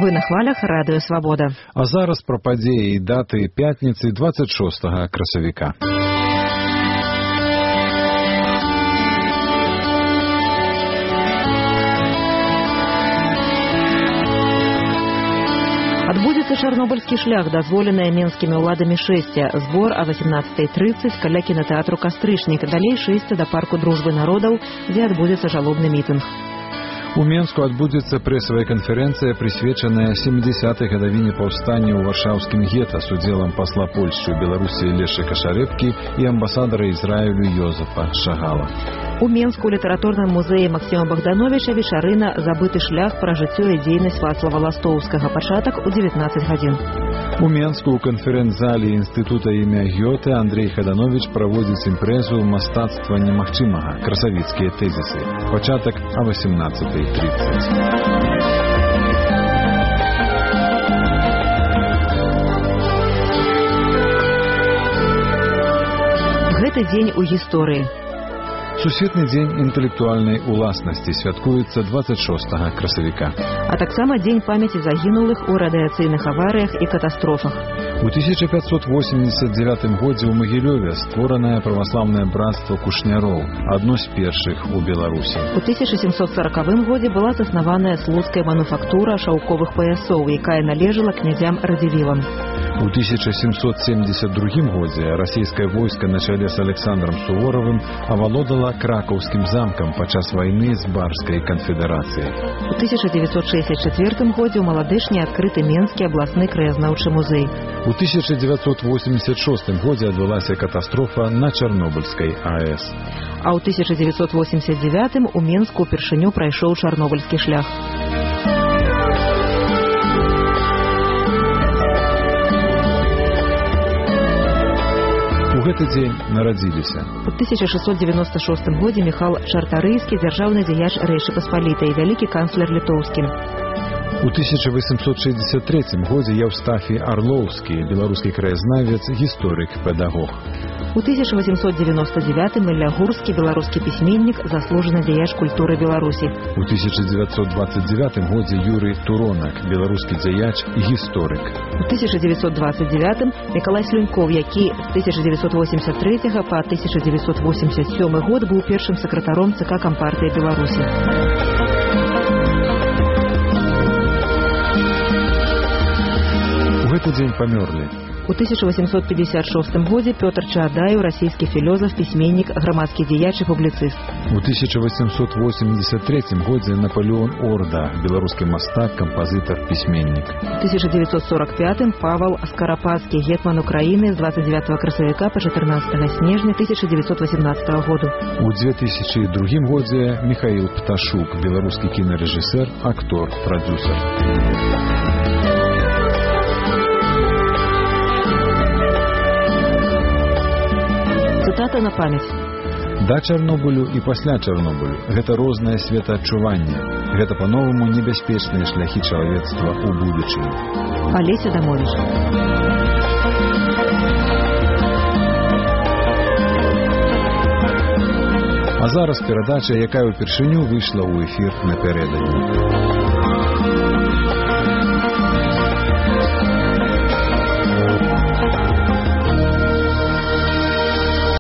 Вы на хвалях Радыё Свабода. А зараз пра падзеі і даты пятніцы 26 красавіка. Адбудзецца чарнобыльскі шлях, дазволенае менскімі ўладамі 6. Збор о 18:30 каля кінатэатру «Кастрычнік». Далей 6 да парку дружбы народаў, дзе адбудзецца жалобны мітынг. У Менску адбудзецца прэсавая канферэнцыя, прысвечаная 70-й гадавіне паўстання ў варшаўскім гета з удзелам пасла Польшчы ў Беларусі Лешы Кашарэбкі і амбасадара Ізраілю Йозефа Шагала. У Менску ў літаратурным музеі Максіма Богдановича вечарына «Забыты шлях пра жыццё і дзейнасць Вацлава Ластоўскага», пачатак у 19 гадзін. У Менску ў канферэнц-залі Інстытута імя Гёте Андрей Хаданович праводзіць імпрэзу «Мастацтва немагчымага. Красавіцкія тэзісы». Пачатак о 18:30. Гэты дзень у гісторыі. Сусветны дзень інтэлектуальнай уласнасці святкуецца 26 красавіка. А таксама дзень памяці загінулых у радыяцыйных аварыях і катастрофах. У 1589 годзе ў Магілёве створанае праваслаўнае братства кушняроў, адно з першых у Беларусі. У 1740 годзе была заснаваная слуцкая мануфактура шаўковых паясоў, якая належала князям Радзівілам. У 1772 годзе расійскае войска на чале з Александром Суворовым авалодала Кракаўскім замкам падчас вайны з Барскай канфедэрацыяй. У 1964 годзе ў Маладышні адкрыты Менскі абласны краязнаўчы музей. У 1986 годзе адбылася катастрофа на Чарнобыльскай АЭС. А ў 1989 у Менску упершыню прайшоў чарнобыльскі шлях. У гэты дзень нарадзіліся. У 1696 годзе Міхал Чартарыйскі, дзяржаўны дзеяч Рэчы Паспалітай, вялікі канцлер літоўскі. У 1863 годзе Яўстафій Арлоўскі, беларускі краязнавец, гісторык, педагог. У 1899 Ілля Гурскі, беларускі пісьменнік, заслужаны дзеяч культуры Беларусі. У 1929 годзе Юрый Туронак, беларускі дзеяч і гісторык. У 1929 Мікалай Слюнькоў, які з 1983 па 1987 год быў першым сакратаром ЦК Кампартыі Беларусі. У гэты дзень памёрлі. У 1856 годзе Пётр Чаадаеў, расійскі філёзаф, пісьменнік, грамадскі дзеяч і публіцыст. У 1883 годзе Напалеон Орда, беларускі мастак, кампазітар, пісьменнік. У 1945 Павал Скарападскі, гетман Украіны з 29 красавіка па 14 снежня 1918 году. У 2002 годзе Міхаіл Пташук, беларускі кінарэжысэр, актор, прадзюсар. Цытата на памяць. Да Чарнобылю і пасля Чарнобылю гэта рознае светаадчуванне. Гэта па-новаму небяспечныя шляхі чалавецтва ў будучыню. Алеся Дамовіч. А зараз перадача, якая ўпершыню выйшла ў эфір напярэдадні.